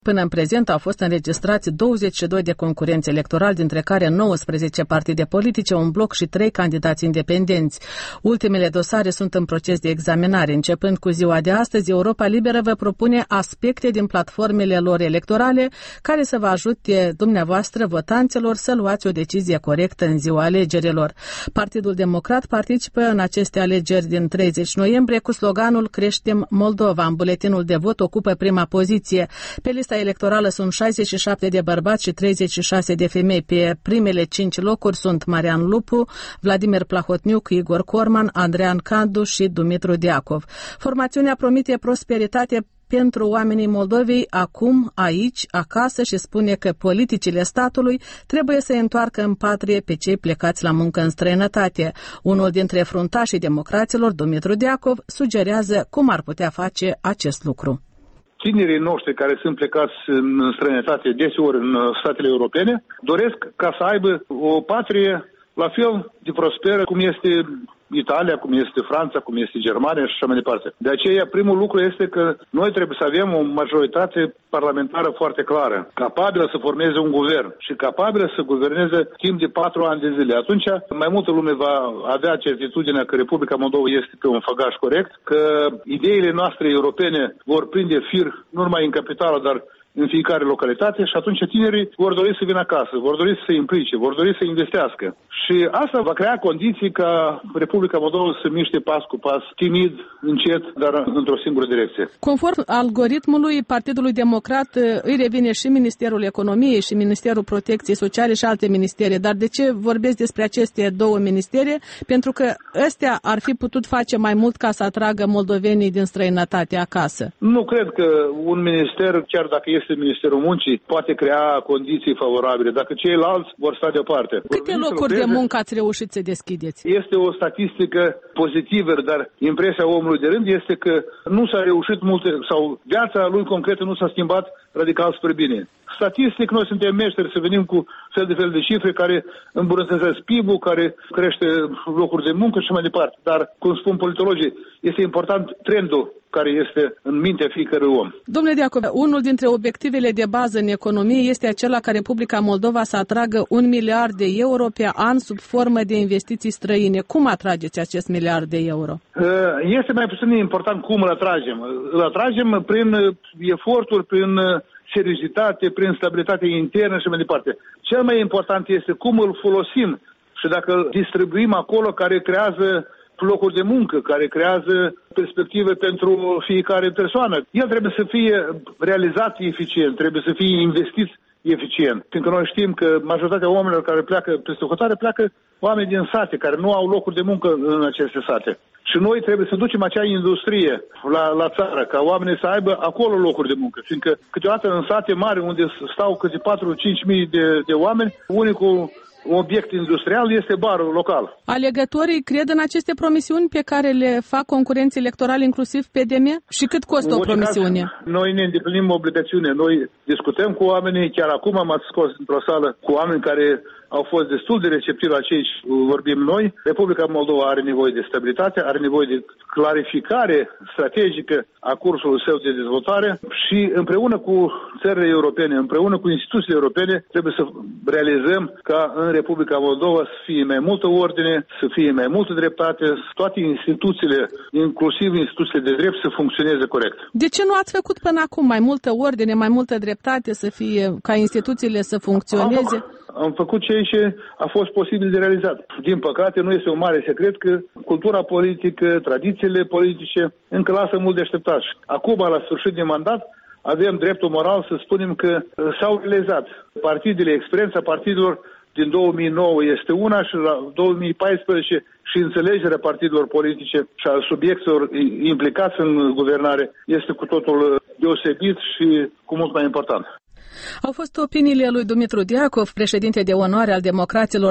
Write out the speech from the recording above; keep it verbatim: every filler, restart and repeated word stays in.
Până în prezent au fost înregistrați douăzeci și doi de concurenți electorali, dintre care nouăsprezece partide politice, un bloc și trei candidați independenți. Ultimele dosare sunt în proces de examinare. Începând cu ziua de astăzi, Europa Liberă vă propune aspecte din platformele lor electorale care să vă ajute dumneavoastră, votanților, să luați o decizie corectă în ziua alegerilor. Partidul Democrat participă în aceste alegeri din treizeci noiembrie cu sloganul Creștem Moldova. În buletinul de vot ocupă prima poziție. Pe lista electorală sunt șaizeci și șapte de bărbați și treizeci și șase de femei. Pe primele cinci locuri sunt Marian Lupu, Vladimir Plahotniuc, Igor Corman, Andrean Candu și Dumitru Diacov. Formațiunea promite prosperitate pentru oamenii Moldovei acum, aici, acasă și spune că politicile statului trebuie să întoarcă în patrie pe cei plecați la muncă în străinătate. Unul dintre fruntașii democraților, Dumitru Diacov, sugerează cum ar putea face acest lucru. Tinerii noștri care sunt plecați în străinătate, deseori în statele europene, doresc ca să aibă o patrie la fel de prosperă cum este Italia, cum este Franța, cum este Germania și așa mai departe. De aceea, primul lucru este că noi trebuie să avem o majoritate parlamentară foarte clară, capabilă să formeze un guvern și capabilă să guverneze timp de patru ani de zile. Atunci, mai multă lume va avea certitudinea că Republica Moldova este pe un făgaș corect, că ideile noastre europene vor prinde fir nu numai în capitală, dar în fiecare localitate și atunci tinerii vor dori să vină acasă, vor dori să se implice, vor dori să investească. Și asta va crea condiții ca Republica Moldova să miște pas cu pas, timid, încet, dar într-o singură direcție. Conform algoritmului Partidului Democrat, îi revine și Ministerul Economiei și Ministerul Protecției Sociale și alte ministere. Dar de ce vorbesc despre aceste două ministere? Pentru că ăstea ar fi putut face mai mult ca să atragă moldovenii din străinătate acasă. Nu cred că un minister, chiar dacă este este Ministerul Muncii, poate crea condiții favorabile, dacă ceilalți vor sta deoparte. Câte locuri de muncă ați reușit să deschideți? Este o statistică pozitivă, dar impresia omului de rând este că nu s-a reușit multe, sau viața lui concretă nu s-a schimbat radical spre bine. Statistic, noi suntem meșteri să venim cu fel de fel de cifre care îmbunătățesc P I B-ul, care crește locuri de muncă și mai departe. Dar, cum spun politologii, este important trendul care este în mintea fiecărui om. Domnule Diacov, unul dintre obiectivele de bază în economie este acela ca Republica Moldova să atragă un miliard de euro pe an sub formă de investiții străine. Cum atrageți acest miliard de euro? Este mai puțin important cum îl atragem. Îl atragem prin eforturi, prin seriozitate, prin stabilitate internă și mai departe. Cel mai important este cum îl folosim și dacă îl distribuim acolo care creează locuri de muncă, care creează perspective pentru fiecare persoană. El trebuie să fie realizat eficient, trebuie să fie investit eficient. Fiindcă noi știm că majoritatea oamenilor care pleacă peste hotare pleacă oameni din sate, care nu au locuri de muncă în aceste sate. Și noi trebuie să ducem acea industrie la, la țară, ca oamenii să aibă acolo locuri de muncă. Fiindcă câteodată în sate mari, unde stau câte patru-cinci mii de, de oameni, unicul obiect industrial este barul local. Alegătorii cred în aceste promisiuni pe care le fac concurenții electorali, inclusiv P D M? Și cât costă o promisiune? Noi ne îndeplinim obligațiune. Noi discutăm cu oamenii. Chiar acum am scos într-o sală cu oameni care au fost destul de receptivi la cei vorbim noi. Republica Moldova are nevoie de stabilitate, are nevoie de clarificare strategică a cursului său de dezvoltare și împreună cu țările europene, împreună cu instituțiile europene, trebuie să realizăm ca în Republica Moldova să fie mai multă ordine, să fie mai multă dreptate, toate instituțiile, inclusiv instituțiile de drept, să funcționeze corect. De ce nu ați făcut până acum mai multă ordine, mai multă dreptate, să fie, ca instituțiile să funcționeze? Am, am făcut ceea ce a fost posibil de realizat. Din păcate, nu este un mare secret că cultura politică, tradițiile politice încă lasă mult de așteptat. Acum, la sfârșit de mandat, avem dreptul moral să spunem că s-au realizat. Partidele, experiența partidelor din două mii nouă este una și la două mii paisprezece și înțelegerea partidelor politice și a subiectelor implicați în guvernare este cu totul deosebit și cu mult mai important. Au fost opiniile lui Dumitru Diacov, președinte de onoare al democraților